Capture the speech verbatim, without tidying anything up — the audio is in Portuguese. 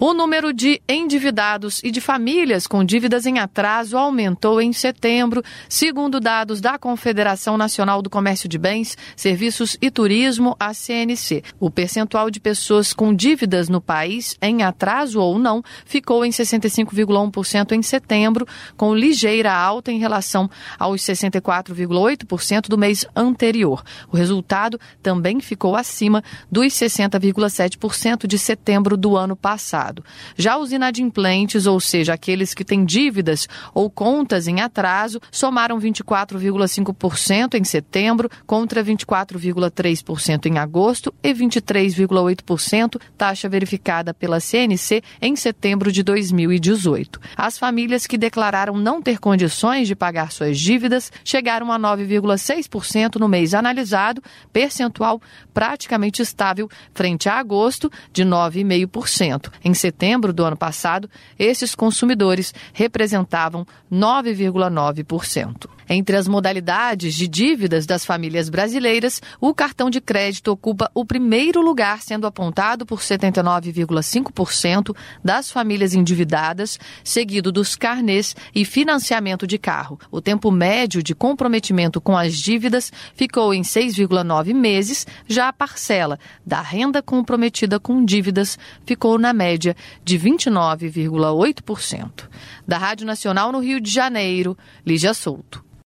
O número de endividados e de famílias com dívidas em atraso aumentou em setembro, segundo dados da Confederação Nacional do Comércio de Bens, Serviços e Turismo, a C N C. O percentual de pessoas com dívidas no país, em atraso ou não, ficou em sessenta e cinco vírgula um por cento em setembro, com ligeira alta em relação aos sessenta e quatro vírgula oito por cento do mês anterior. O resultado também ficou acima dos sessenta vírgula sete por cento de setembro do ano passado. Já os inadimplentes, ou seja, aqueles que têm dívidas ou contas em atraso, somaram vinte e quatro vírgula cinco por cento em setembro, contra vinte e quatro vírgula três por cento em agosto e vinte e três vírgula oito por cento, taxa verificada pela C N C em setembro de dois mil e dezoito. As famílias que declararam não ter condições de pagar suas dívidas chegaram a nove vírgula seis por cento no mês analisado, percentual praticamente estável frente a agosto, de nove vírgula cinco por cento. Em setembro do ano passado, esses consumidores representavam nove vírgula nove por cento. Entre as modalidades de dívidas das famílias brasileiras, o cartão de crédito ocupa o primeiro lugar, sendo apontado por setenta e nove vírgula cinco por cento das famílias endividadas, seguido dos carnês e financiamento de carro. O tempo médio de comprometimento com as dívidas ficou em seis vírgula nove meses, já a parcela da renda comprometida com dívidas ficou na média de vinte e nove vírgula oito por cento. Da Rádio Nacional no Rio de Janeiro, Lígia Souto.